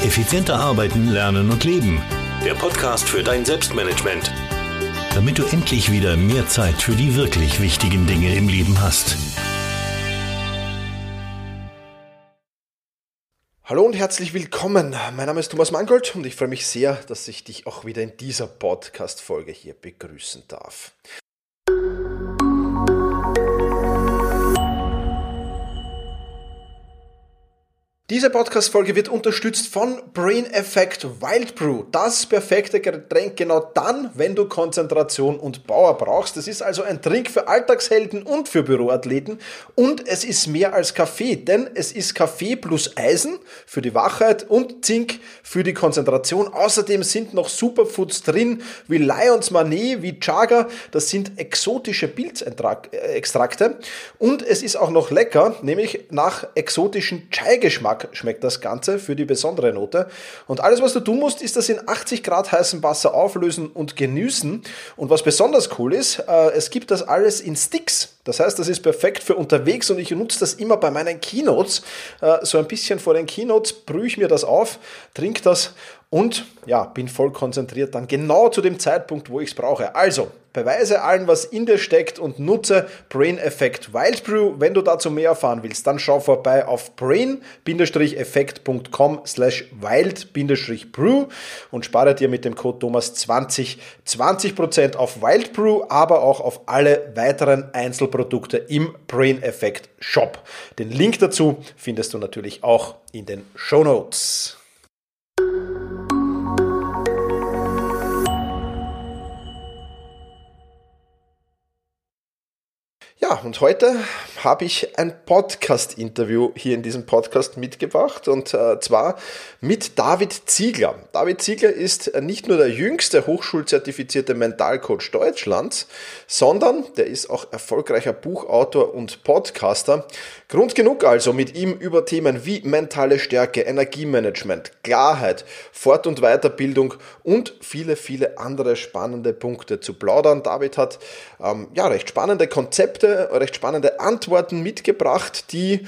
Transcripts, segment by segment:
Effizienter arbeiten, lernen und leben. Der Podcast für dein Selbstmanagement. Damit du endlich wieder mehr Zeit für die wirklich wichtigen Dinge im Leben hast. Hallo und herzlich willkommen. Mein Name ist Thomas Mangold und ich freue mich sehr, dass ich dich auch wieder in dieser Podcast-Folge hier begrüßen darf. Diese Podcast-Folge wird unterstützt von Brain Effect Wild Brew. Das perfekte Getränk genau dann, wenn du Konzentration und Power brauchst. Das ist also ein Drink für Alltagshelden und für Büroathleten. Und es ist mehr als Kaffee, denn es ist Kaffee plus Eisen für die Wachheit und Zink für die Konzentration. Außerdem sind noch Superfoods drin, wie Lions Mane, wie Chaga. Das sind exotische Pilzextrakte. Und es ist auch noch lecker, nämlich nach exotischen Chai-Geschmack schmeckt das Ganze für die besondere Note. Und alles, was du tun musst, ist das in 80 Grad heißem Wasser auflösen und genießen. Und was besonders cool ist, es gibt das alles in Sticks. Das heißt, das ist perfekt für unterwegs und ich nutze das immer bei meinen Keynotes. So ein bisschen vor den Keynotes brühe ich mir das auf, trinke das und ja, bin voll konzentriert dann genau zu dem Zeitpunkt, wo ich es brauche. Also, beweise allen, was in dir steckt und nutze Brain Effect Wild Brew. Wenn du dazu mehr erfahren willst, dann schau vorbei auf brain-effekt.com/wild-brew und spare dir mit dem Code Thomas 20% auf Wild Brew, aber auch auf alle weiteren Einzelprodukte im Brain Effect Shop. Den Link dazu findest du natürlich auch in den Shownotes. Ja, und heute habe ich ein Podcast-Interview hier in diesem Podcast mitgebracht und zwar mit David Ziegler. David Ziegler ist nicht nur der jüngste hochschulzertifizierte Mentalcoach Deutschlands, sondern der ist auch erfolgreicher Buchautor und Podcaster. Grund genug also, mit ihm über Themen wie mentale Stärke, Energiemanagement, Klarheit, Fort- und Weiterbildung und viele, viele andere spannende Punkte zu plaudern. David hat recht spannende Konzepte, recht spannende Antworten mitgebracht, die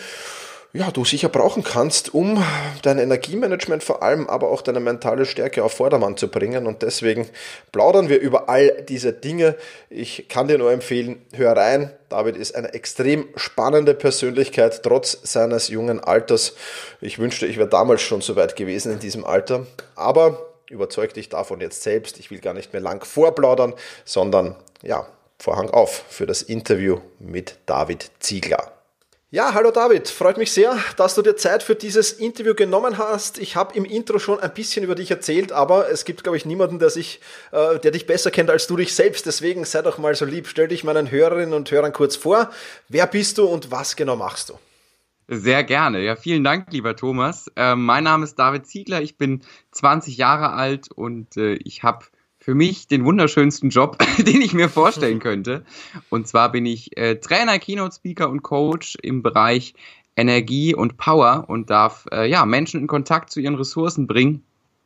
du sicher brauchen kannst, um dein Energiemanagement vor allem, aber auch deine mentale Stärke auf Vordermann zu bringen. Und deswegen plaudern wir über all diese Dinge. Ich kann dir nur empfehlen, hör rein. David ist eine extrem spannende Persönlichkeit, trotz seines jungen Alters. Ich wünschte, ich wäre damals schon so weit gewesen in diesem Alter. Aber überzeug dich davon jetzt selbst. Ich will gar nicht mehr lang vorplaudern, sondern Vorhang auf für das Interview mit David Ziegler. Ja, hallo David, freut mich sehr, dass du dir Zeit für dieses Interview genommen hast. Ich habe im Intro schon ein bisschen über dich erzählt, aber es gibt, glaube ich, niemanden, der dich besser kennt als du dich selbst. Deswegen sei doch mal so lieb, stell dich meinen Hörerinnen und Hörern kurz vor. Wer bist du und was genau machst du? Sehr gerne. Ja, vielen Dank, lieber Thomas. Mein Name ist David Ziegler, ich bin 20 Jahre alt und ich habe für mich den wunderschönsten Job, den ich mir vorstellen könnte. Und zwar bin ich Trainer, Keynote Speaker und Coach im Bereich Energie und Power und darf Menschen in Kontakt zu ihren Ressourcen bringen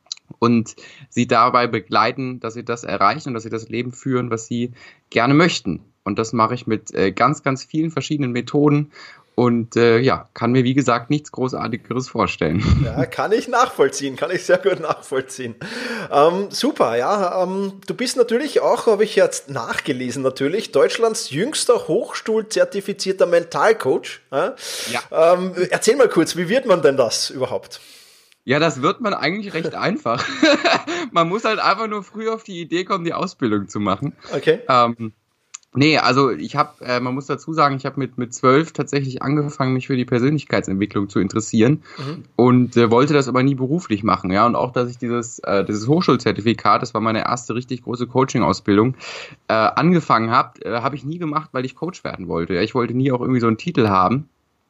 und sie dabei begleiten, dass sie das erreichen und dass sie das Leben führen, was sie gerne möchten. Und das mache ich mit ganz, ganz vielen verschiedenen Methoden. Und kann mir, wie gesagt, nichts Großartigeres vorstellen. Ja, kann ich sehr gut nachvollziehen. Super, ja. Du bist natürlich auch, habe ich jetzt nachgelesen, Deutschlands jüngster hochschulzertifizierter Mentalcoach. Ja. Erzähl mal kurz, wie wird man denn das überhaupt? Ja, das wird man eigentlich recht einfach. Man muss halt einfach nur früh auf die Idee kommen, die Ausbildung zu machen. Okay. Also man muss dazu sagen, ich habe mit 12 tatsächlich angefangen, mich für die Persönlichkeitsentwicklung zu interessieren und wollte das aber nie beruflich machen. Ja, und auch, dass ich dieses Hochschulzertifikat, das war meine erste richtig große Coaching-Ausbildung, angefangen habe, habe ich nie gemacht, weil ich Coach werden wollte. Ja, ich wollte nie auch irgendwie so einen Titel haben.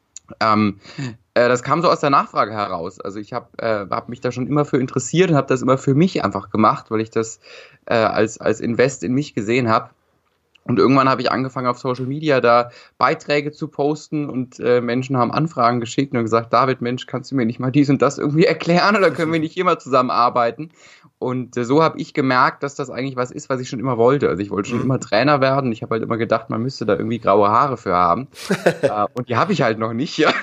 Das kam so aus der Nachfrage heraus. Also ich hab mich da schon immer für interessiert und habe das immer für mich einfach gemacht, weil ich das als Invest in mich gesehen habe. Und irgendwann habe ich angefangen, auf Social Media da Beiträge zu posten und Menschen haben Anfragen geschickt und gesagt, David, Mensch, kannst du mir nicht mal dies und das irgendwie erklären oder können wir nicht hier mal zusammenarbeiten? Und so habe ich gemerkt, dass das eigentlich was ist, was ich schon immer wollte. Also ich wollte schon immer Trainer werden. Ich habe halt immer gedacht, man müsste da irgendwie graue Haare für haben. Und die habe ich halt noch nicht. Ja.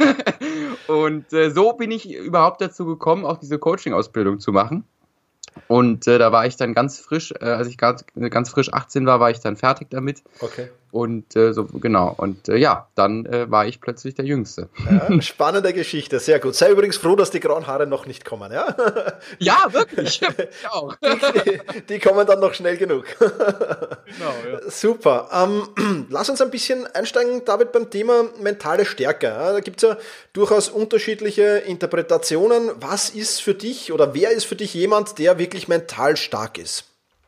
Und so bin ich überhaupt dazu gekommen, auch diese Coaching-Ausbildung zu machen. Und da war ich dann ganz frisch, als ich ganz frisch 18 war ich dann fertig damit. Okay. Und so, genau. Und dann war ich plötzlich der Jüngste. Ja, spannende Geschichte, sehr gut. Sei übrigens froh, dass die grauen Haare noch nicht kommen, ja? Ja, wirklich. Ich auch. Die kommen dann noch schnell genug. Genau, ja. Super. Lass uns ein bisschen einsteigen, David, beim Thema mentale Stärke. Ja, da gibt es ja durchaus unterschiedliche Interpretationen. Was ist für dich oder wer ist für dich jemand, der wirklich mental stark ist?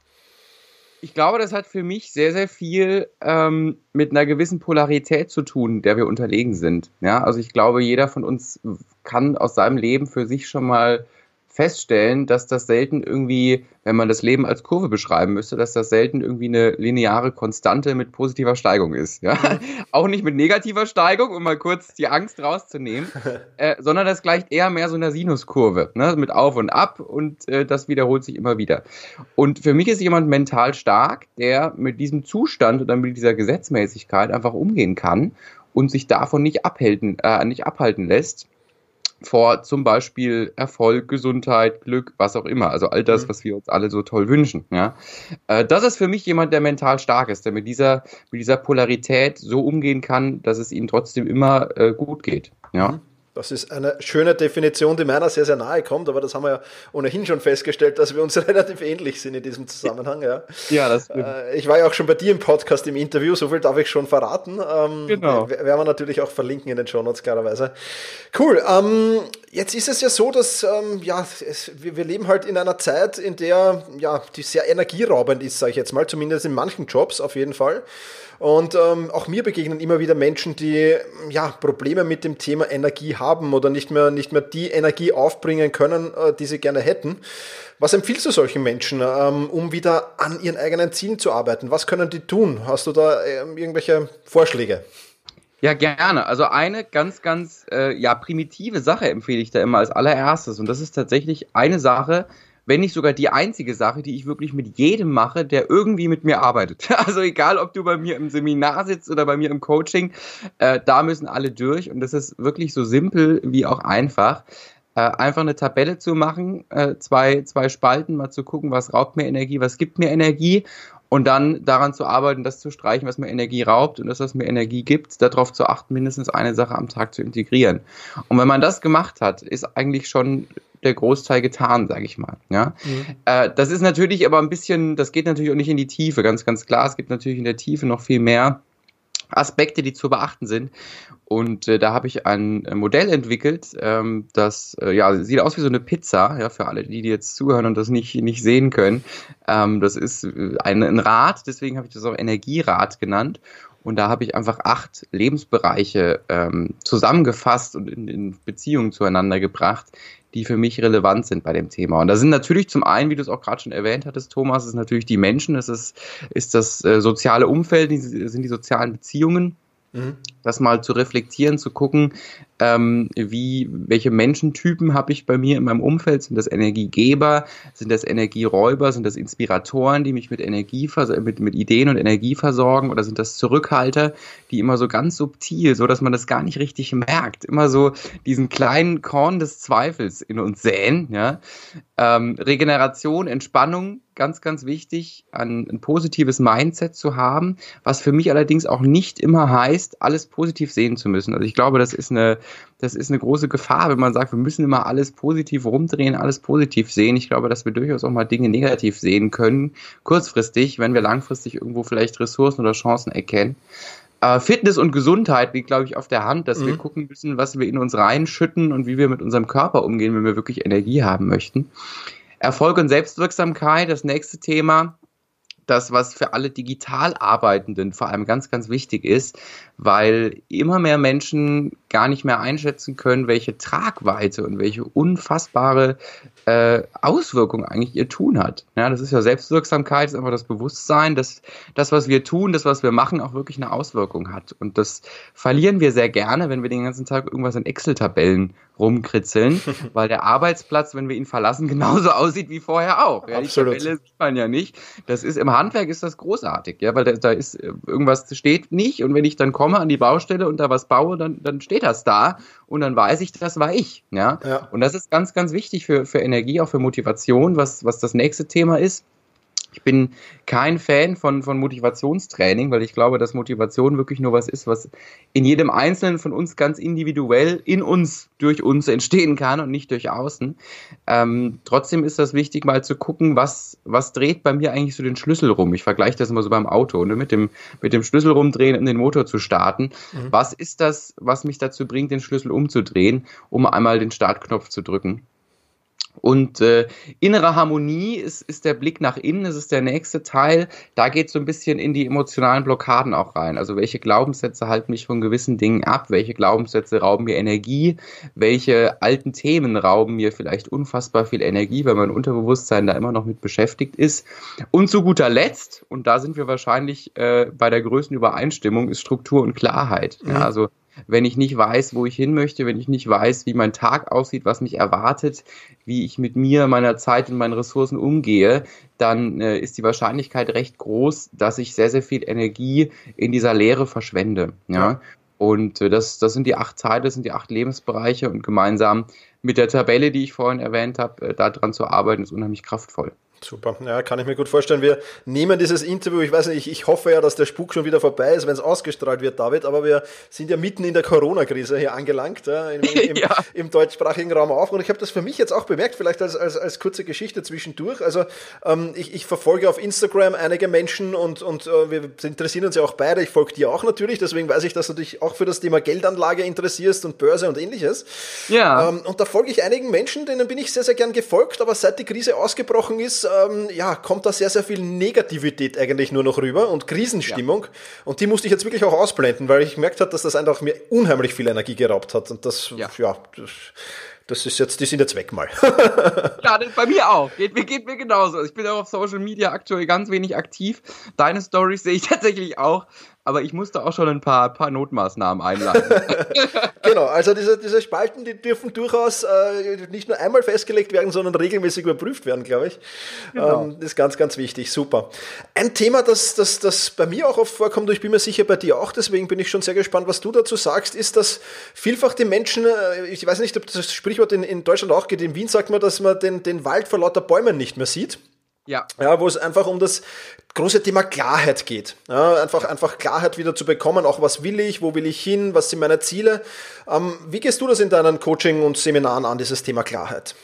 Ich glaube, das hat für mich sehr, sehr viel mit einer gewissen Polarität zu tun, der wir unterlegen sind. Ja, also ich glaube, jeder von uns kann aus seinem Leben für sich schon mal feststellen, dass das selten irgendwie, wenn man das Leben als Kurve beschreiben müsste, dass das selten irgendwie eine lineare Konstante mit positiver Steigung ist. Ja? Auch nicht mit negativer Steigung, um mal kurz die Angst rauszunehmen, sondern das gleicht eher mehr so einer Sinuskurve, ne? Mit Auf und Ab und das wiederholt sich immer wieder. Und für mich ist jemand mental stark, der mit diesem Zustand oder mit dieser Gesetzmäßigkeit einfach umgehen kann und sich davon nicht abhalten lässt, vor zum Beispiel Erfolg, Gesundheit, Glück, was auch immer. Also all das, was wir uns alle so toll wünschen. Ja? Das ist für mich jemand, der mental stark ist, der mit dieser Polarität so umgehen kann, dass es ihm trotzdem immer gut geht. Ja? Das ist eine schöne Definition, die meiner sehr, sehr nahe kommt, aber das haben wir ja ohnehin schon festgestellt, dass wir uns relativ ähnlich sind in diesem Zusammenhang. Ja, ja, das stimmt. Ich war ja auch schon bei dir im Podcast im Interview, so viel darf ich schon verraten. Genau. Werden wir natürlich auch verlinken in den Shownotes, klarerweise. Cool. Jetzt ist es ja so, dass wir leben halt in einer Zeit, in der die sehr energieraubend ist, sage ich jetzt mal, zumindest in manchen Jobs auf jeden Fall. Und auch mir begegnen immer wieder Menschen, die Probleme mit dem Thema Energie haben oder nicht mehr die Energie aufbringen können, die sie gerne hätten. Was empfiehlst du solchen Menschen, um wieder an ihren eigenen Zielen zu arbeiten? Was können die tun? Hast du da irgendwelche Vorschläge? Ja, gerne. Also eine ganz, ganz primitive Sache empfehle ich da immer als allererstes. Und das ist tatsächlich eine Sache, wenn nicht sogar die einzige Sache, die ich wirklich mit jedem mache, der irgendwie mit mir arbeitet. Also egal, ob du bei mir im Seminar sitzt oder bei mir im Coaching, da müssen alle durch. Und das ist wirklich so simpel wie auch einfach. Einfach eine Tabelle zu machen, zwei Spalten, mal zu gucken, was raubt mir Energie, was gibt mir Energie. Und dann daran zu arbeiten, das zu streichen, was mir Energie raubt und das, was mir Energie gibt, darauf zu achten, mindestens eine Sache am Tag zu integrieren. Und wenn man das gemacht hat, ist eigentlich schon der Großteil getan, sage ich mal. Ja? Das ist natürlich aber ein bisschen, das geht natürlich auch nicht in die Tiefe, ganz, ganz klar. Es gibt natürlich in der Tiefe noch viel mehr Aspekte, die zu beachten sind. Und da habe ich ein Modell entwickelt, das sieht aus wie so eine Pizza, ja, für alle, die jetzt zuhören und das nicht sehen können. Das ist ein Rad, deswegen habe ich das auch Energierad genannt. Und da habe ich einfach 8 Lebensbereiche zusammengefasst und in Beziehungen zueinander gebracht, die für mich relevant sind bei dem Thema. Und da sind natürlich zum einen, wie du es auch gerade schon erwähnt hattest, Thomas, ist natürlich die Menschen, ist das soziale Umfeld, sind die sozialen Beziehungen. Das mal zu reflektieren, zu gucken, welche Menschentypen habe ich bei mir in meinem Umfeld? Sind das Energiegeber? Sind das Energieräuber? Sind das Inspiratoren, die mich mit Ideen und Energie versorgen? Oder sind das Zurückhalter, die immer so ganz subtil, so dass man das gar nicht richtig merkt, immer so diesen kleinen Korn des Zweifels in uns säen? Ja? Regeneration, Entspannung, ganz, ganz wichtig, ein positives Mindset zu haben, was für mich allerdings auch nicht immer heißt, alles positiv sehen zu müssen. Also ich glaube, das ist eine große Gefahr, wenn man sagt, wir müssen immer alles positiv rumdrehen, alles positiv sehen. Ich glaube, dass wir durchaus auch mal Dinge negativ sehen können, kurzfristig, wenn wir langfristig irgendwo vielleicht Ressourcen oder Chancen erkennen. Fitness und Gesundheit liegt, glaube ich, auf der Hand, dass wir gucken müssen, was wir in uns reinschütten und wie wir mit unserem Körper umgehen, wenn wir wirklich Energie haben möchten. Erfolg und Selbstwirksamkeit, das nächste Thema. Das, was für alle digital Arbeitenden vor allem ganz, ganz wichtig ist, weil immer mehr Menschen gar nicht mehr einschätzen können, welche Tragweite und welche unfassbare Auswirkung eigentlich ihr Tun hat. Ja, das ist ja Selbstwirksamkeit, ist einfach das Bewusstsein, dass das, was wir tun, das, was wir machen, auch wirklich eine Auswirkung hat. Und das verlieren wir sehr gerne, wenn wir den ganzen Tag irgendwas in Excel-Tabellen rumkritzeln, weil der Arbeitsplatz, wenn wir ihn verlassen, genauso aussieht wie vorher auch. Ja, die Tabelle sieht man ja nicht. Das ist im Handwerk ist das großartig, ja, weil da ist irgendwas steht nicht und wenn ich dann komme an die Baustelle und da was baue, dann steht das da und dann weiß ich, das war ich. Ja? Und das ist ganz, ganz wichtig für Energie, auch für Motivation, was das nächste Thema ist. Ich bin kein Fan von Motivationstraining, weil ich glaube, dass Motivation wirklich nur was ist, was in jedem Einzelnen von uns ganz individuell in uns, durch uns entstehen kann und nicht durch außen. Trotzdem ist das wichtig, mal zu gucken, was dreht bei mir eigentlich so den Schlüssel rum. Ich vergleiche das immer so beim Auto, ne? mit dem Schlüssel rumdrehen, um den Motor zu starten. Was ist das, was mich dazu bringt, den Schlüssel umzudrehen, um einmal den Startknopf zu drücken? Und innere Harmonie ist der Blick nach innen, das ist der nächste Teil. Da geht es so ein bisschen in die emotionalen Blockaden auch rein. Also welche Glaubenssätze halten mich von gewissen Dingen ab? Welche Glaubenssätze rauben mir Energie? Welche alten Themen rauben mir vielleicht unfassbar viel Energie, weil mein Unterbewusstsein da immer noch mit beschäftigt ist? Und zu guter Letzt, und da sind wir wahrscheinlich bei der größten Übereinstimmung, ist Struktur und Klarheit. Ja, also wenn ich nicht weiß, wo ich hin möchte, wenn ich nicht weiß, wie mein Tag aussieht, was mich erwartet, wie ich mit mir, meiner Zeit und meinen Ressourcen umgehe, dann ist die Wahrscheinlichkeit recht groß, dass ich sehr, sehr viel Energie in dieser Leere verschwende. Ja? Und das sind die 8 Teile, das sind die 8 Lebensbereiche und gemeinsam mit der Tabelle, die ich vorhin erwähnt habe, daran zu arbeiten, ist unheimlich kraftvoll. Super, ja, kann ich mir gut vorstellen. Wir nehmen dieses Interview, ich weiß nicht, ich hoffe ja, dass der Spuk schon wieder vorbei ist, wenn es ausgestrahlt wird, David, aber wir sind ja mitten in der Corona-Krise hier angelangt, ja, im deutschsprachigen Raum auch. Und ich habe das für mich jetzt auch bemerkt, vielleicht als kurze Geschichte zwischendurch. Also ich verfolge auf Instagram einige Menschen und wir interessieren uns ja auch beide. Ich folge dir auch natürlich, deswegen weiß ich, dass du dich auch für das Thema Geldanlage interessierst und Börse und ähnliches. Ja. Und da folge ich einigen Menschen, denen bin ich sehr, sehr gern gefolgt, aber seit die Krise ausgebrochen ist, kommt da sehr, sehr viel Negativität eigentlich nur noch rüber und Krisenstimmung. Ja. Und die musste ich jetzt wirklich auch ausblenden, weil ich gemerkt habe, dass das einfach mir unheimlich viel Energie geraubt hat. Und das ist jetzt, die sind jetzt weg mal. Ja, bei mir auch. Geht mir genauso. Ich bin auch auf Social Media aktuell ganz wenig aktiv. Deine Storys sehe ich tatsächlich auch. Aber ich musste auch schon ein paar Notmaßnahmen einleiten. Genau, also diese Spalten, die dürfen durchaus nicht nur einmal festgelegt werden, sondern regelmäßig überprüft werden, glaube ich. Genau. Das ist ganz, ganz wichtig. Super. Ein Thema, das bei mir auch oft vorkommt, und ich bin mir sicher bei dir auch, deswegen bin ich schon sehr gespannt, was du dazu sagst, ist, dass vielfach die Menschen, ich weiß nicht, ob das Sprichwort in Deutschland auch geht, in Wien sagt man, dass man den Wald vor lauter Bäumen nicht mehr sieht. Ja, wo es einfach um das große Thema Klarheit geht. Ja, einfach Klarheit wieder zu bekommen, auch was will ich, wo will ich hin, was sind meine Ziele. Wie gehst du das in deinen Coaching- und Seminaren an, dieses Thema Klarheit?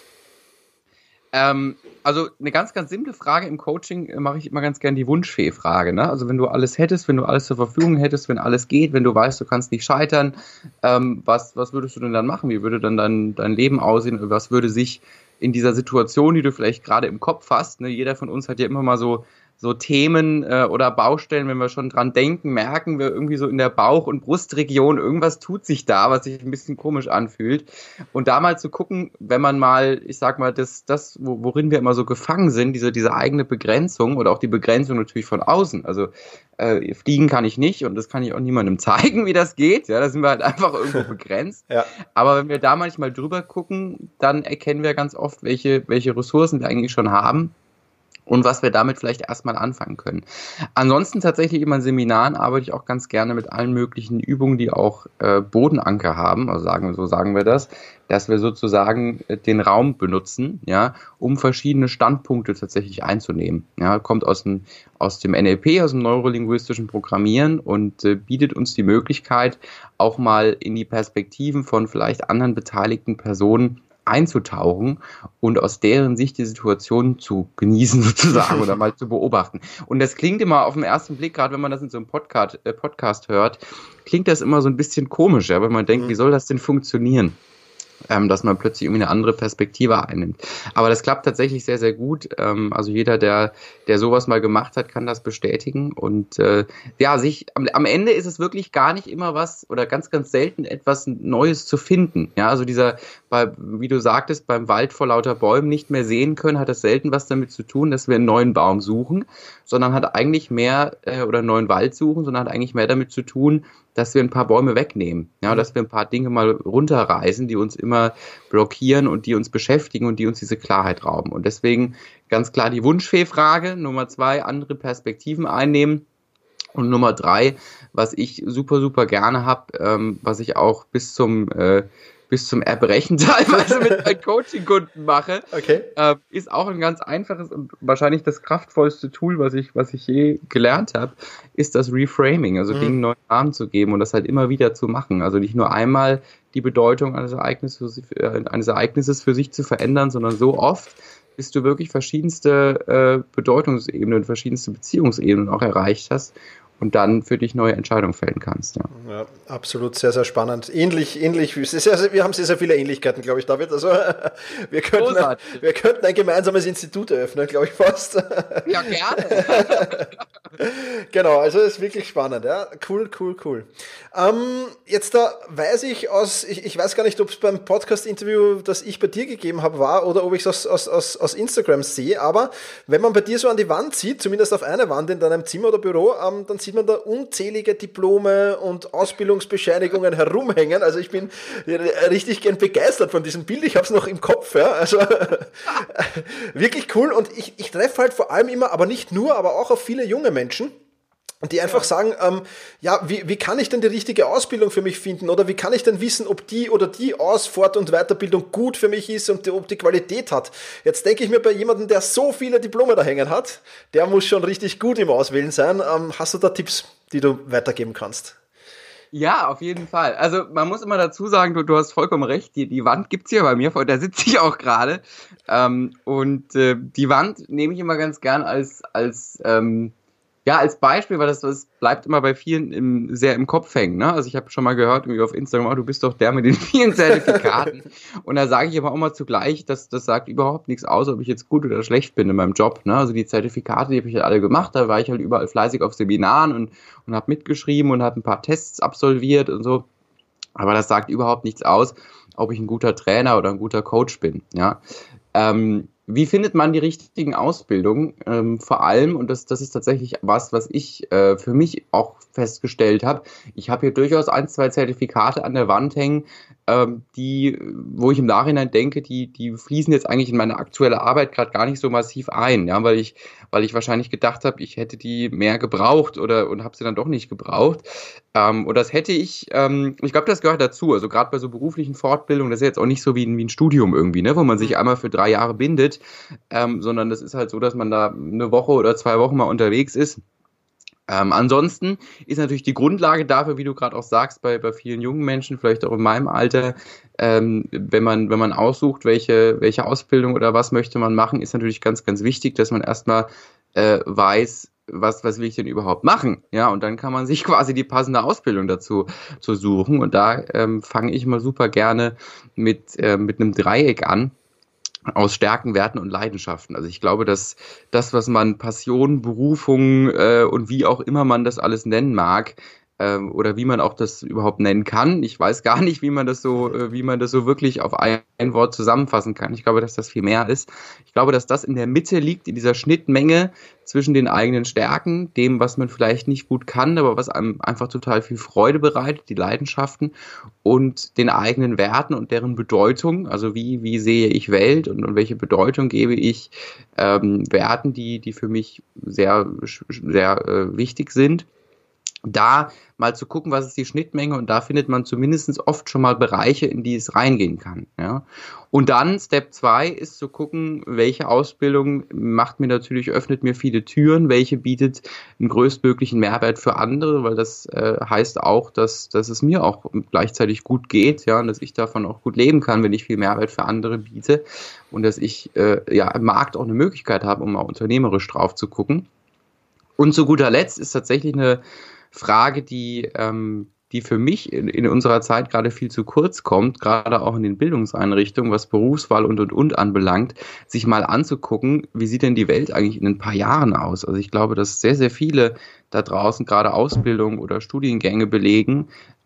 Also eine ganz, ganz simple Frage im Coaching mache ich immer ganz gern die Wunschfee-Frage. Ne? Also wenn du alles hättest, wenn du alles zur Verfügung hättest, wenn alles geht, wenn du weißt, du kannst nicht scheitern, was würdest du denn dann machen? Wie würde dann dein Leben aussehen? Was würde sich in dieser Situation, die du vielleicht gerade im Kopf hast, ne? Jeder von uns hat ja immer mal so Themen oder Baustellen, wenn wir schon dran denken, merken wir irgendwie so in der Bauch- und Brustregion, irgendwas tut sich da, was sich ein bisschen komisch anfühlt. Und da mal zu gucken, wenn man mal, ich sag mal, worin wir immer so gefangen sind, diese eigene Begrenzung oder auch die Begrenzung natürlich von außen. Also fliegen kann ich nicht und das kann ich auch niemandem zeigen, wie das geht. Ja, da sind wir halt einfach irgendwo begrenzt. Ja. Aber wenn wir da manchmal drüber gucken, dann erkennen wir ganz oft, welche Ressourcen wir eigentlich schon haben und was wir damit vielleicht erstmal anfangen können. Ansonsten tatsächlich in meinen Seminaren arbeite ich auch ganz gerne mit allen möglichen Übungen, die auch Bodenanker haben, also sagen wir das, dass wir sozusagen den Raum benutzen, ja, um verschiedene Standpunkte tatsächlich einzunehmen. Ja, kommt aus dem NLP, aus dem neurolinguistischen Programmieren und bietet uns die Möglichkeit, auch mal in die Perspektiven von vielleicht anderen beteiligten Personen einzutauchen und aus deren Sicht die Situation zu genießen sozusagen oder mal zu beobachten. Und das klingt immer auf den ersten Blick, gerade wenn man das in so einem Podcast hört, klingt das immer so ein bisschen komisch, ja, wenn man denkt, wie soll das denn funktionieren? Dass man plötzlich irgendwie eine andere Perspektive einnimmt. Aber das klappt tatsächlich sehr, sehr gut. Also jeder, der sowas mal gemacht hat, kann das bestätigen. Und am Ende ist es wirklich gar nicht immer was oder ganz, ganz selten etwas Neues zu finden. Ja, also dieser wie du sagtest, beim Wald vor lauter Bäumen nicht mehr sehen können, hat das selten was damit zu tun, dass wir einen neuen Baum suchen, sondern hat eigentlich mehr, oder einen neuen Wald suchen, sondern hat eigentlich mehr damit zu tun, dass wir ein paar Bäume wegnehmen, ja, dass wir ein paar Dinge mal runterreißen, die uns immer blockieren und die uns beschäftigen und die uns diese Klarheit rauben. Und deswegen ganz klar die Wunschfee-Frage, Nummer 2, andere Perspektiven einnehmen. Und Nummer 3, was ich super, super gerne habe, was ich auch bis zum Erbrechen teilweise mit meinen Coaching-Kunden mache, ist auch ein ganz einfaches und wahrscheinlich das kraftvollste Tool, was ich je gelernt habe, ist das Reframing, also Dingen einen neuen Namen zu geben und das halt immer wieder zu machen. Also nicht nur einmal die Bedeutung eines Ereignisses für sich zu verändern, sondern so oft, bis du wirklich verschiedenste Bedeutungsebenen, verschiedenste Beziehungsebenen auch erreicht hast und dann für dich neue Entscheidungen fällen kannst. Ja, absolut, sehr, sehr spannend. Ähnlich, wir haben sehr, sehr viele Ähnlichkeiten, glaube ich, David. Also wir könnten ein gemeinsames Institut eröffnen, glaube ich fast. Ja, gerne. Genau, also es ist wirklich spannend. Ja. Cool. Jetzt da weiß ich ich weiß gar nicht, ob es beim Podcast-Interview, das ich bei dir gegeben habe, war oder ob ich es aus Instagram sehe, aber wenn man bei dir so an die Wand sieht, zumindest auf einer Wand in deinem Zimmer oder Büro, dann sieht man da unzählige Diplome und Ausbildungsbescheinigungen herumhängen. Also ich bin richtig gern begeistert von diesem Bild. Ich habe es noch im Kopf. Ja. Also wirklich cool. Und ich treffe halt vor allem immer, aber nicht nur, aber auch auf viele junge Menschen, die einfach sagen, wie kann ich denn die richtige Ausbildung für mich finden? Oder wie kann ich denn wissen, ob die oder die Fort- und Weiterbildung gut für mich ist und ob die Qualität hat? Jetzt denke ich mir, bei jemandem, der so viele Diplome da hängen hat, der muss schon richtig gut im Auswählen sein. Hast du da Tipps, die du weitergeben kannst? Ja, auf jeden Fall. Also man muss immer dazu sagen, du hast vollkommen recht, die Wand gibt's hier bei mir, vor der sitze ich auch gerade. Die Wand nehme ich immer ganz gern als Beispiel, weil das bleibt immer bei vielen sehr im Kopf hängen. Ne? Also ich habe schon mal gehört irgendwie auf Instagram, du bist doch der mit den vielen Zertifikaten. Und da sage ich aber auch mal zugleich, das sagt überhaupt nichts aus, ob ich jetzt gut oder schlecht bin in meinem Job. Ne? Also die Zertifikate, die habe ich halt alle gemacht, da war ich halt überall fleißig auf Seminaren und habe mitgeschrieben und habe ein paar Tests absolviert und so. Aber das sagt überhaupt nichts aus, ob ich ein guter Trainer oder ein guter Coach bin. Ja. Wie findet man die richtigen Ausbildungen? Vor allem, und das ist tatsächlich was ich für mich auch festgestellt habe, ich habe hier durchaus 1, 2 Zertifikate an der Wand hängen, wo ich im Nachhinein denke, die fließen jetzt eigentlich in meine aktuelle Arbeit gerade gar nicht so massiv ein, ja, weil ich wahrscheinlich gedacht habe, ich hätte die mehr gebraucht und habe sie dann doch nicht gebraucht. Und das hätte ich glaube, das gehört dazu, also gerade bei so beruflichen Fortbildungen, das ist jetzt auch nicht so wie ein Studium irgendwie, ne, wo man sich einmal für 3 Jahre bindet, sondern das ist halt so, dass man da eine Woche oder 2 Wochen mal unterwegs ist. Ansonsten ist natürlich die Grundlage dafür, wie du gerade auch sagst, bei vielen jungen Menschen, vielleicht auch in meinem Alter, wenn man aussucht, welche Ausbildung oder was möchte man machen, ist natürlich ganz, ganz wichtig, dass man erstmal weiß, was will ich denn überhaupt machen? Ja, und dann kann man sich quasi die passende Ausbildung dazu zu suchen. Und da fange ich mal super gerne mit einem Dreieck an. Aus Stärken, Werten und Leidenschaften. Also ich glaube, dass das, was man Passion, Berufung und wie auch immer man das alles nennen mag, oder wie man auch das überhaupt nennen kann. Ich weiß gar nicht, wie man das so wirklich auf ein Wort zusammenfassen kann. Ich glaube, dass das viel mehr ist. Ich glaube, dass das in der Mitte liegt, in dieser Schnittmenge zwischen den eigenen Stärken, dem, was man vielleicht nicht gut kann, aber was einem einfach total viel Freude bereitet, die Leidenschaften, und den eigenen Werten und deren Bedeutung. Also wie sehe ich Welt und welche Bedeutung gebe ich Werten, die für mich sehr, sehr wichtig sind. Da mal zu gucken, was ist die Schnittmenge, und da findet man zumindest oft schon mal Bereiche, in die es reingehen kann. Ja. Und dann Step 2 ist zu gucken, welche Ausbildung öffnet mir viele Türen, welche bietet einen größtmöglichen Mehrwert für andere, weil das heißt auch, dass es mir auch gleichzeitig gut geht, ja, und dass ich davon auch gut leben kann, wenn ich viel Mehrwert für andere biete, und dass ich im Markt auch eine Möglichkeit habe, um mal unternehmerisch drauf zu gucken. Und zu guter Letzt ist tatsächlich eine Frage, die für mich in unserer Zeit gerade viel zu kurz kommt, gerade auch in den Bildungseinrichtungen, was Berufswahl und anbelangt, sich mal anzugucken, wie sieht denn die Welt eigentlich in ein paar Jahren aus? Also ich glaube, dass sehr, sehr viele da draußen gerade Ausbildungen oder Studiengänge belegen,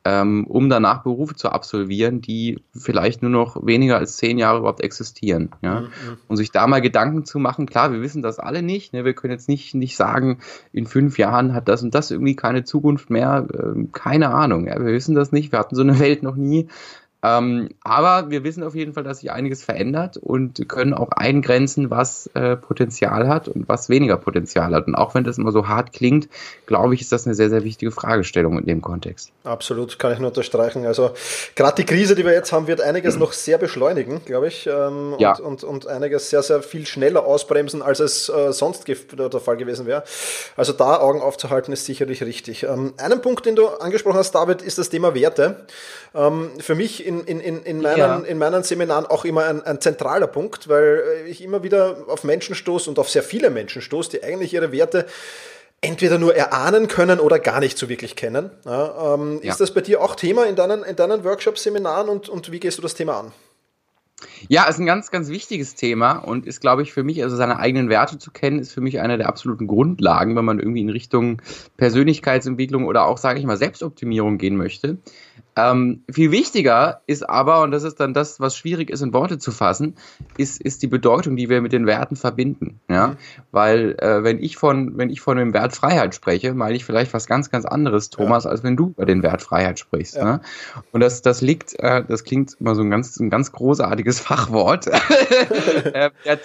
um danach Berufe zu absolvieren, die vielleicht nur noch weniger als 10 Jahre überhaupt existieren. Ja? Und sich da mal Gedanken zu machen, klar, wir wissen das alle nicht, ne? Wir können jetzt nicht sagen, in 5 Jahren hat das und das irgendwie keine Zukunft mehr, keine Ahnung, ja? Wir wissen das nicht, wir hatten so eine Welt noch nie. Aber wir wissen auf jeden Fall, dass sich einiges verändert und können auch eingrenzen, was Potenzial hat und was weniger Potenzial hat. Und auch wenn das immer so hart klingt, glaube ich, ist das eine sehr, sehr wichtige Fragestellung in dem Kontext. Absolut, kann ich nur unterstreichen. Also gerade die Krise, die wir jetzt haben, wird einiges noch sehr beschleunigen, glaube ich, und einiges sehr, sehr viel schneller ausbremsen, als es sonst der Fall gewesen wäre. Also da Augen aufzuhalten, ist sicherlich richtig. Einen Punkt, den du angesprochen hast, David, ist das Thema Werte. Für mich in meinen Seminaren auch immer ein zentraler Punkt, weil ich immer wieder auf Menschen stoße und auf sehr viele Menschen stoße, die eigentlich ihre Werte entweder nur erahnen können oder gar nicht so wirklich kennen. Ist das bei dir auch Thema in deinen Workshops, Seminaren und wie gehst du das Thema an? Ja, ist ein ganz, ganz wichtiges Thema und ist, glaube ich, für mich, also seine eigenen Werte zu kennen, ist für mich eine der absoluten Grundlagen, wenn man irgendwie in Richtung Persönlichkeitsentwicklung oder auch, sage ich mal, Selbstoptimierung gehen möchte. Viel wichtiger ist aber, und das ist dann das, was schwierig ist in Worte zu fassen, ist die Bedeutung, die wir mit den Werten verbinden. Ja? Weil wenn ich von dem Wert Freiheit spreche, meine ich vielleicht was ganz, ganz anderes, Thomas, als wenn du über den Wert Freiheit sprichst. Ja. Ne? Und das klingt immer so ein ganz großartiges Fachwort. Die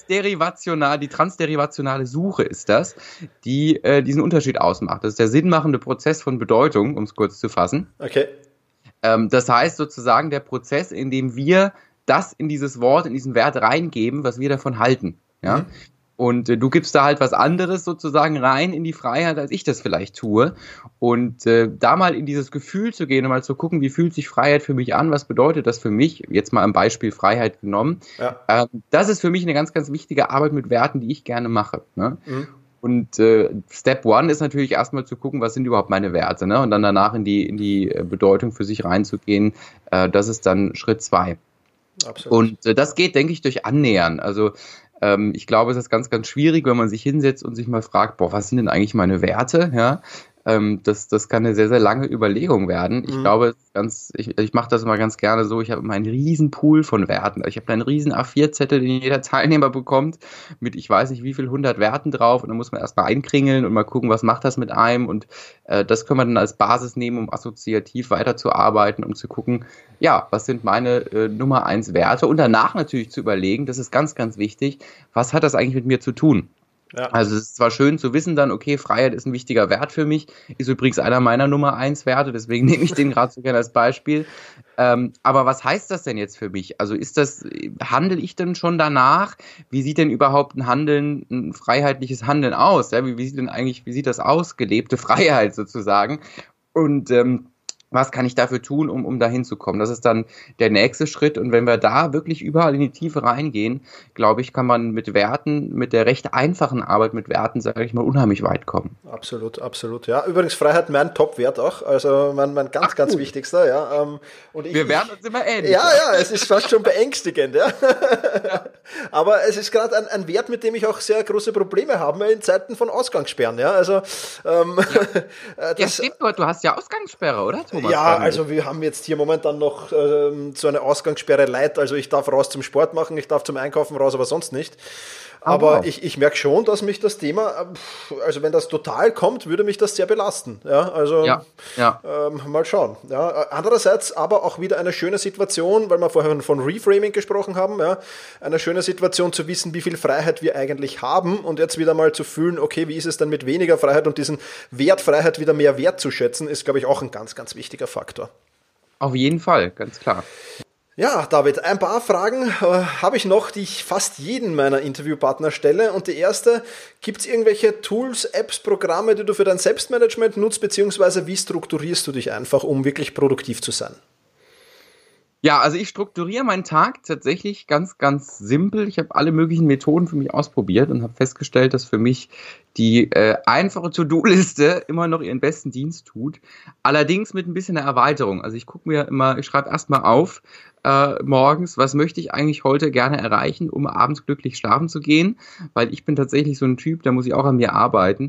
transderivationale Suche ist das, die diesen Unterschied ausmacht. Das ist der sinnmachende Prozess von Bedeutung, um es kurz zu fassen. Okay. Das heißt sozusagen der Prozess, in dem wir das in dieses Wort, in diesen Wert reingeben, was wir davon halten. Ja? Und du gibst da halt was anderes sozusagen rein in die Freiheit, als ich das vielleicht tue. Und da mal in dieses Gefühl zu gehen und mal zu gucken, wie fühlt sich Freiheit für mich an, was bedeutet das für mich, jetzt mal am Beispiel Freiheit genommen. Ja. Das ist für mich eine ganz, ganz wichtige Arbeit mit Werten, die ich gerne mache. Ne? Und Step One ist natürlich erstmal zu gucken, was sind überhaupt meine Werte, ne? Und dann danach in die Bedeutung für sich reinzugehen. Das ist dann Schritt 2. Absolut. Und das geht, denke ich, durch Annähern. Also ich glaube, es ist ganz, ganz schwierig, wenn man sich hinsetzt und sich mal fragt, was sind denn eigentlich meine Werte? Ja? Das kann eine sehr, sehr lange Überlegung werden. Ich glaube, ich mache das immer ganz gerne so, ich habe immer einen riesen Pool von Werten. Ich habe einen riesen A4-Zettel, den jeder Teilnehmer bekommt, mit ich weiß nicht wie viel 100 Werten drauf, und dann muss man erstmal einkringeln und mal gucken, was macht das mit einem, und das können wir dann als Basis nehmen, um assoziativ weiterzuarbeiten, um zu gucken, ja, was sind meine Nummer 1 Werte, und danach natürlich zu überlegen, das ist ganz, ganz wichtig, was hat das eigentlich mit mir zu tun? Ja. Also es ist zwar schön zu wissen dann, okay, Freiheit ist ein wichtiger Wert für mich, ist übrigens einer meiner Nummer 1 Werte, deswegen nehme ich den gerade so gerne als Beispiel. Aber was heißt das denn jetzt für mich? Also handle ich denn schon danach? Wie sieht denn überhaupt ein freiheitliches Handeln aus? Ja, wie sieht das aus? Gelebte Freiheit sozusagen. Und was kann ich dafür tun, um da hinzukommen? Das ist dann der nächste Schritt. Und wenn wir da wirklich überall in die Tiefe reingehen, glaube ich, kann man mit Werten, mit der recht einfachen Arbeit mit Werten, sage ich mal, unheimlich weit kommen. Absolut, absolut. Ja, übrigens Freiheit mein Top-Wert auch. Also mein ganz, ganz wichtigster. Ja. Und wir werden uns immer ähnlich. Ja, es ist fast schon beängstigend. Ja. Ja. Aber es ist gerade ein Wert, mit dem ich auch sehr große Probleme habe in Zeiten von Ausgangssperren. Ja, also stimmt, du hast ja Ausgangssperre, oder, Thomas? Ja, also wir haben jetzt hier momentan noch so eine Ausgangssperre light. Also ich darf raus zum Sport machen, ich darf zum Einkaufen raus, aber sonst nicht. Aber wow. Ich merke schon, dass mich das Thema, also wenn das total kommt, würde mich das sehr belasten. Ja, also mal schauen. Ja. Andererseits aber auch wieder eine schöne Situation, weil wir vorher von Reframing gesprochen haben, ja, eine schöne Situation zu wissen, wie viel Freiheit wir eigentlich haben, und jetzt wieder mal zu fühlen, okay, wie ist es dann mit weniger Freiheit, und diesen Wert Freiheit wieder mehr wertzuschätzen, ist, glaube ich, auch ein ganz, ganz wichtiger Faktor. Auf jeden Fall, ganz klar. Ja, David, ein paar Fragen habe ich noch, die ich fast jeden meiner Interviewpartner stelle. Und die erste, gibt es irgendwelche Tools, Apps, Programme, die du für dein Selbstmanagement nutzt, beziehungsweise wie strukturierst du dich einfach, um wirklich produktiv zu sein? Ja, also ich strukturiere meinen Tag tatsächlich ganz, ganz simpel. Ich habe alle möglichen Methoden für mich ausprobiert und habe festgestellt, dass für mich die einfache To-Do-Liste immer noch ihren besten Dienst tut. Allerdings mit ein bisschen einer Erweiterung. Also ich schreibe erstmal auf, morgens, was möchte ich eigentlich heute gerne erreichen, um abends glücklich schlafen zu gehen, weil ich bin tatsächlich so ein Typ, da muss ich auch an mir arbeiten.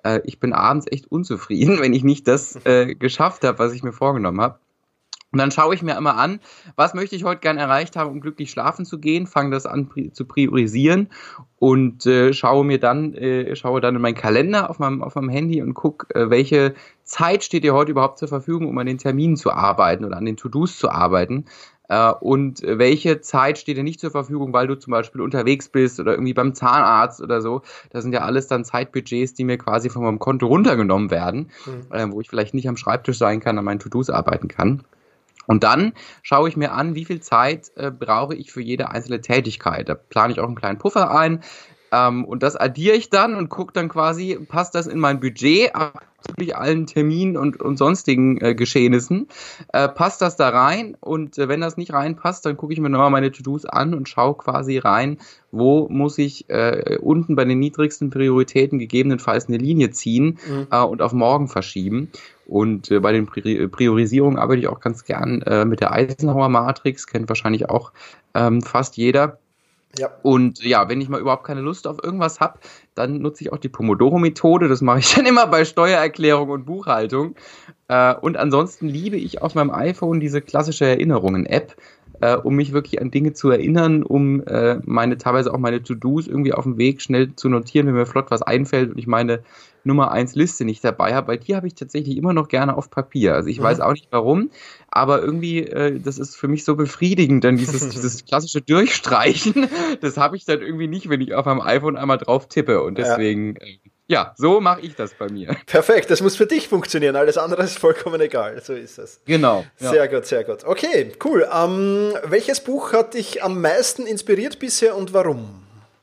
ich bin abends echt unzufrieden, wenn ich nicht das geschafft habe, was ich mir vorgenommen habe. Und dann schaue ich mir immer an, was möchte ich heute gern erreicht haben, um glücklich schlafen zu gehen, fange das an zu priorisieren und schaue dann in meinen Kalender auf meinem Handy und gucke, welche Zeit steht dir heute überhaupt zur Verfügung, um an den Terminen zu arbeiten oder an den To-Dos zu arbeiten. Und welche Zeit steht dir nicht zur Verfügung, weil du zum Beispiel unterwegs bist oder irgendwie beim Zahnarzt oder so. Das sind ja alles dann Zeitbudgets, die mir quasi von meinem Konto runtergenommen werden, wo ich vielleicht nicht am Schreibtisch sein kann, an meinen To-Dos arbeiten kann. Und dann schaue ich mir an, wie viel Zeit brauche ich für jede einzelne Tätigkeit. Da plane ich auch einen kleinen Puffer ein und das addiere ich dann und gucke dann quasi, passt das in mein Budget, abzüglich allen Terminen und sonstigen Geschehnissen, passt das da rein und wenn das nicht reinpasst, dann gucke ich mir nochmal meine To-Dos an und schaue quasi rein, wo muss ich unten bei den niedrigsten Prioritäten gegebenenfalls eine Linie ziehen und auf morgen verschieben. Und bei den Priorisierungen arbeite ich auch ganz gern mit der Eisenhower-Matrix, kennt wahrscheinlich auch fast jeder. Ja. Und ja, wenn ich mal überhaupt keine Lust auf irgendwas habe, dann nutze ich auch die Pomodoro-Methode. Das mache ich dann immer bei Steuererklärung und Buchhaltung. Und ansonsten liebe ich auf meinem iPhone diese klassische Erinnerungen-App, um mich wirklich an Dinge zu erinnern, um teilweise auch meine To-Dos irgendwie auf dem Weg schnell zu notieren, wenn mir flott was einfällt und ich meine Nummer 1 Liste nicht dabei habe, weil die habe ich tatsächlich immer noch gerne auf Papier. Also ich weiß auch nicht warum, aber irgendwie, das ist für mich so befriedigend, dann dieses klassische Durchstreichen, das habe ich dann irgendwie nicht, wenn ich auf meinem iPhone einmal drauf tippe und deswegen, ja, so mache ich das bei mir. Perfekt, das muss für dich funktionieren, alles andere ist vollkommen egal, so ist es. Genau. Ja. Sehr gut, sehr gut. Okay, cool. Welches Buch hat dich am meisten inspiriert bisher und warum?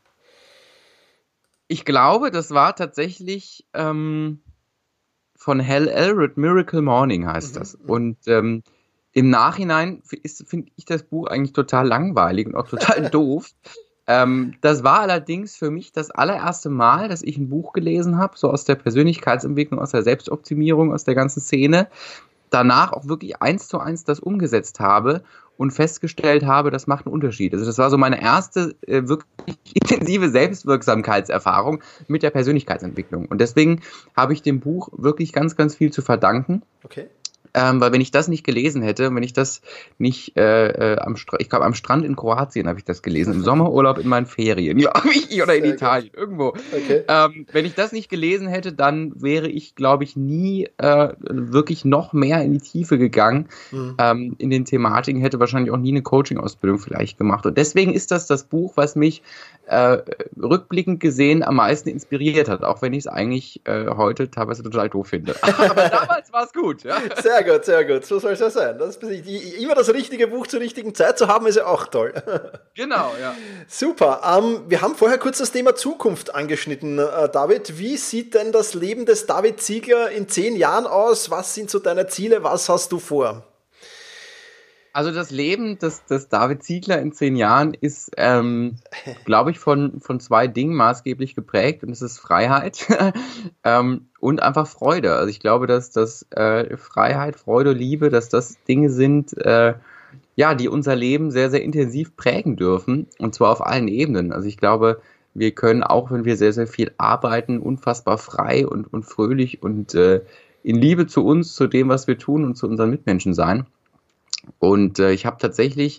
Ich glaube, das war tatsächlich von Hal Elrod, Miracle Morning heißt das. Und im Nachhinein finde ich das Buch eigentlich total langweilig und auch total doof. Das war allerdings für mich das allererste Mal, dass ich ein Buch gelesen habe, so aus der Persönlichkeitsentwicklung, aus der Selbstoptimierung, aus der ganzen Szene, danach auch wirklich 1:1 das umgesetzt habe und festgestellt habe, das macht einen Unterschied. Also das war so meine erste wirklich intensive Selbstwirksamkeitserfahrung mit der Persönlichkeitsentwicklung. Und deswegen habe ich dem Buch wirklich ganz, ganz viel zu verdanken. Okay. Weil wenn ich das nicht gelesen hätte, wenn ich das nicht ich glaube am Strand in Kroatien habe ich das gelesen, im Sommerurlaub in meinen Ferien, glaube ich, oder in Italien, irgendwo. Okay. Wenn ich das nicht gelesen hätte, dann wäre ich, glaube ich, nie wirklich noch mehr in die Tiefe gegangen in den Thematiken, hätte wahrscheinlich auch nie eine Coaching-Ausbildung vielleicht gemacht. Und deswegen ist das Buch, was mich rückblickend gesehen am meisten inspiriert hat, auch wenn ich es eigentlich heute teilweise total doof finde. Aber damals war es gut, ja. Sehr gut, sehr gut. So soll es ja sein. Immer das richtige Buch zur richtigen Zeit zu haben, ist ja auch toll. Genau, ja. Super. Wir haben vorher kurz das Thema Zukunft angeschnitten, David. Wie sieht denn das Leben des David Ziegler in 10 Jahren aus? Was sind so deine Ziele? Was hast du vor? Also das Leben des David Ziegler in 10 Jahren ist, glaube ich, von 2 Dingen maßgeblich geprägt. Und das ist Freiheit und einfach Freude. Also ich glaube, dass das Freiheit, Freude, Liebe, dass das Dinge sind, die unser Leben sehr, sehr intensiv prägen dürfen. Und zwar auf allen Ebenen. Also ich glaube, wir können auch, wenn wir sehr, sehr viel arbeiten, unfassbar frei und fröhlich und in Liebe zu uns, zu dem, was wir tun und zu unseren Mitmenschen sein. Und ich habe tatsächlich,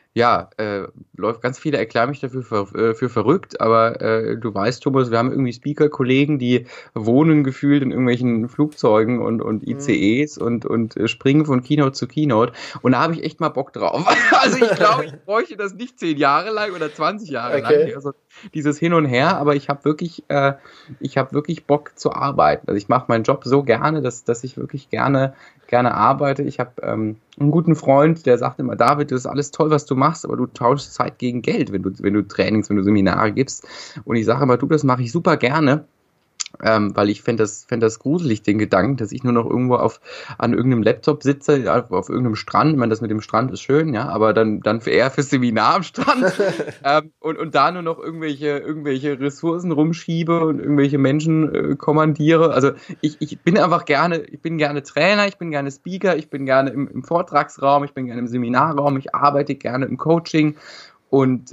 ganz viele erklären mich dafür für verrückt, aber du weißt, Thomas, wir haben irgendwie Speaker-Kollegen, die wohnen gefühlt in irgendwelchen Flugzeugen und ICEs und springen von Keynote zu Keynote und da habe ich echt mal Bock drauf. Also ich glaube, ich bräuchte das nicht 10 Jahre lang oder 20 Jahre lang, also dieses Hin und Her, aber ich habe wirklich Bock zu arbeiten. Also ich mache meinen Job so gerne, dass ich wirklich gerne arbeite. Ich habe einen guten Freund, der sagt immer, David, das ist alles toll, was du machst, aber du tauschst Zeit gegen Geld, wenn du Trainings, wenn du Seminare gibst. Und ich sage immer, das mache ich super gerne, weil ich fände das gruselig, den Gedanken, dass ich nur noch irgendwo an irgendeinem Laptop sitze, auf irgendeinem Strand. Ich meine, das mit dem Strand ist schön, ja, aber dann eher fürs Seminar am Strand und da nur noch irgendwelche Ressourcen rumschiebe und irgendwelche Menschen kommandiere. Also ich bin gerne Trainer, ich bin gerne Speaker, ich bin gerne im Vortragsraum, ich bin gerne im Seminarraum, ich arbeite gerne im Coaching. Und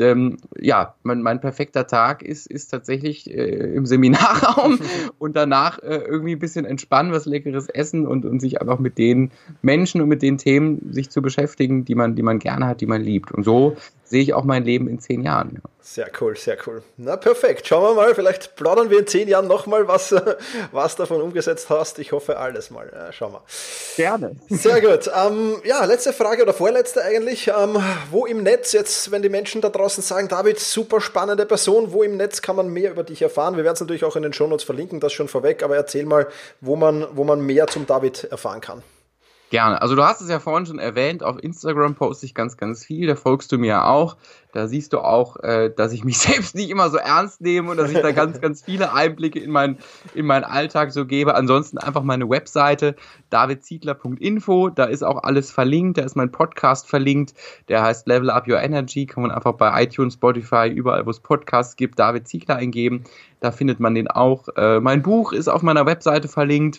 mein perfekter Tag ist tatsächlich im Seminarraum und danach irgendwie ein bisschen entspannen, was Leckeres essen und sich einfach mit den Menschen und mit den Themen sich zu beschäftigen, die man gerne hat, die man liebt. Und so sehe ich auch mein Leben in 10 Jahren. Ja. Sehr cool, sehr cool. Na perfekt, schauen wir mal, vielleicht plaudern wir in 10 Jahren nochmal, was davon umgesetzt hast. Ich hoffe alles mal. Schauen wir. Gerne. Sehr gut. Letzte Frage oder vorletzte eigentlich. Wo im Netz jetzt, wenn die Menschen da draußen sagen, David, super spannende Person, wo im Netz kann man mehr über dich erfahren? Wir werden es natürlich auch in den Shownotes verlinken, das schon vorweg, aber erzähl mal, wo man mehr zum David erfahren kann. Gerne. Also du hast es ja vorhin schon erwähnt, auf Instagram poste ich ganz, ganz viel, da folgst du mir ja auch. Da siehst du auch, dass ich mich selbst nicht immer so ernst nehme und dass ich da ganz, ganz viele Einblicke in meinen Alltag so gebe. Ansonsten einfach meine Webseite davidziegler.info, da ist auch alles verlinkt, da ist mein Podcast verlinkt, der heißt Level Up Your Energy, kann man einfach bei iTunes, Spotify, überall wo es Podcasts gibt, David Ziegler eingeben, da findet man den auch. Mein Buch ist auf meiner Webseite verlinkt.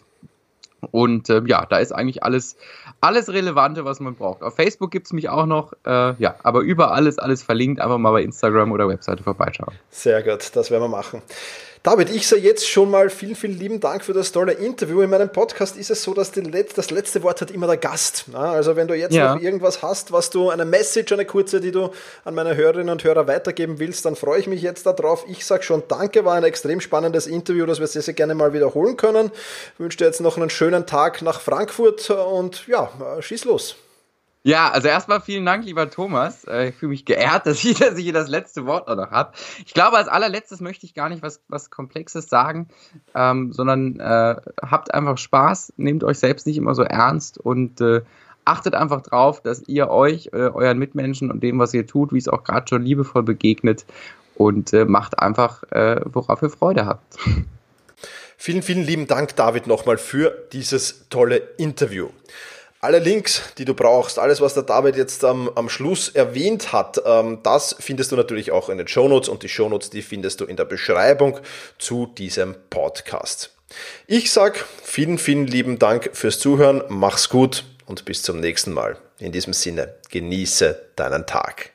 Und da ist eigentlich alles Relevante, was man braucht. Auf Facebook gibt es mich auch noch, aber überall ist alles verlinkt. Einfach mal bei Instagram oder Webseite vorbeischauen. Sehr gut, das werden wir machen. David, ich sage jetzt schon mal vielen, vielen lieben Dank für das tolle Interview. In meinem Podcast ist es so, dass das letzte Wort hat immer der Gast. Also wenn du jetzt noch irgendwas hast, eine Message, eine kurze, die du an meine Hörerinnen und Hörer weitergeben willst, dann freue ich mich jetzt darauf. Ich sage schon danke, war ein extrem spannendes Interview, das wir sehr, sehr gerne mal wiederholen können. Ich wünsche dir jetzt noch einen schönen Tag nach Frankfurt und schieß los. Ja, also erstmal vielen Dank, lieber Thomas. Ich fühle mich geehrt, dass ich hier das letzte Wort auch noch habe. Ich glaube, als allerletztes möchte ich gar nicht was Komplexes sagen, sondern habt einfach Spaß, nehmt euch selbst nicht immer so ernst und achtet einfach drauf, dass ihr euch, euren Mitmenschen und dem, was ihr tut, wie es auch gerade schon liebevoll begegnet und macht einfach, worauf ihr Freude habt. Vielen, vielen lieben Dank, David, nochmal für dieses tolle Interview. Alle Links, die du brauchst, alles, was der David jetzt am Schluss erwähnt hat, das findest du natürlich auch in den Shownotes und die Shownotes, die findest du in der Beschreibung zu diesem Podcast. Ich sage vielen, vielen lieben Dank fürs Zuhören, mach's gut und bis zum nächsten Mal. In diesem Sinne, genieße deinen Tag.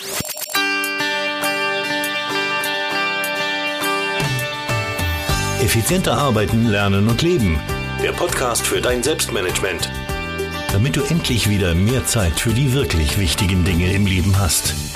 Effizienter arbeiten, lernen und leben. Der Podcast für dein Selbstmanagement. Damit du endlich wieder mehr Zeit für die wirklich wichtigen Dinge im Leben hast.